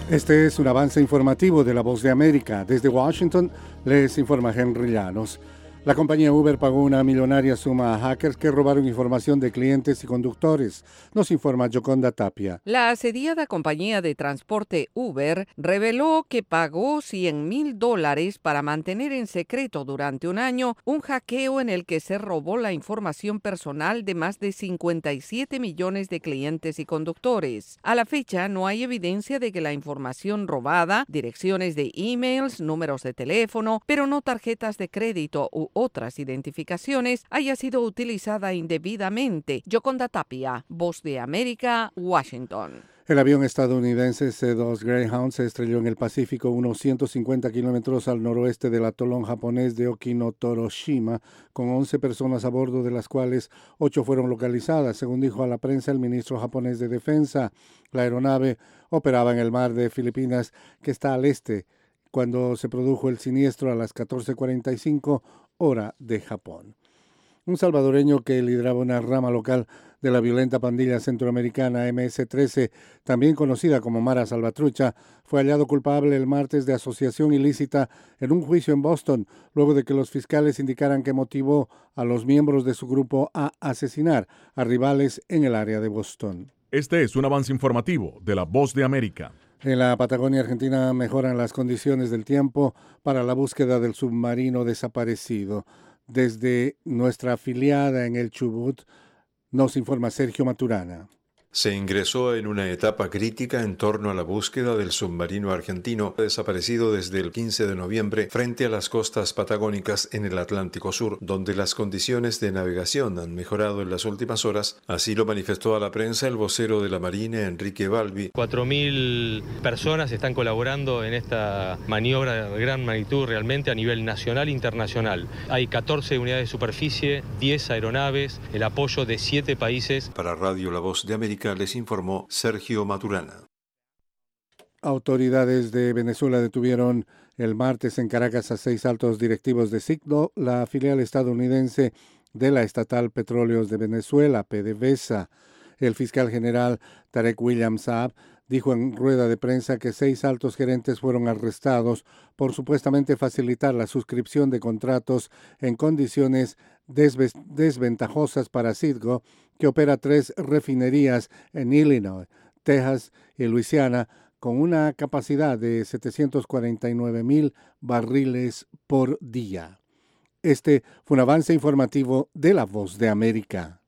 Este es un avance informativo de La Voz de América. Desde Washington les informa Henry Llanos. La compañía Uber pagó una millonaria suma a hackers que robaron información de clientes y conductores. Nos informa Yoconda Tapia. La asediada compañía de transporte Uber reveló que pagó $100,000 para mantener en secreto durante un año un hackeo en el que se robó la información personal de más de 57 millones de clientes y conductores. A la fecha, no hay evidencia de que la información robada, direcciones de emails, números de teléfono, pero no tarjetas de crédito u otras identificaciones, haya sido utilizada indebidamente. Yoconda Tapia, Voz de América, Washington. El avión estadounidense C-2 Greyhound se estrelló en el Pacífico unos 150 kilómetros al noroeste del atolón japonés de Okino-Toroshima, con 11 personas a bordo, de las cuales 8 fueron localizadas, según dijo a la prensa el ministro japonés de Defensa. La aeronave operaba en el mar de Filipinas, que está al este, cuando se produjo el siniestro a las 14:45 hora de Japón. Un salvadoreño que lideraba una rama local de la violenta pandilla centroamericana MS-13, también conocida como Mara Salvatrucha, fue hallado culpable el martes de asociación ilícita en un juicio en Boston, luego de que los fiscales indicaran que motivó a los miembros de su grupo a asesinar a rivales en el área de Boston. Este es un avance informativo de La Voz de América. En la Patagonia Argentina mejoran las condiciones del tiempo para la búsqueda del submarino desaparecido. Desde nuestra afiliada en el Chubut, nos informa Sergio Maturana. Se ingresó en una etapa crítica en torno a la búsqueda del submarino argentino desaparecido desde el 15 de noviembre frente a las costas patagónicas en el Atlántico Sur, donde las condiciones de navegación han mejorado en las últimas horas. Así lo manifestó a la prensa el vocero de la Marina, Enrique Balbi. 4.000 personas están colaborando en esta maniobra de gran magnitud realmente a nivel nacional e internacional. Hay 14 unidades de superficie, 10 aeronaves, el apoyo de 7 países. Para Radio La Voz de América les informó Sergio Maturana. Autoridades de Venezuela detuvieron el martes en Caracas a 6 altos directivos de Citgo, la filial estadounidense de la estatal Petróleos de Venezuela, PDVSA. El fiscal general Tarek William Saab dijo en rueda de prensa que 6 altos gerentes fueron arrestados por supuestamente facilitar la suscripción de contratos en condiciones desventajosas para Citgo, que opera 3 refinerías en Illinois, Texas y Luisiana, con una capacidad de 749,000 barriles por día. Este fue un avance informativo de La Voz de América.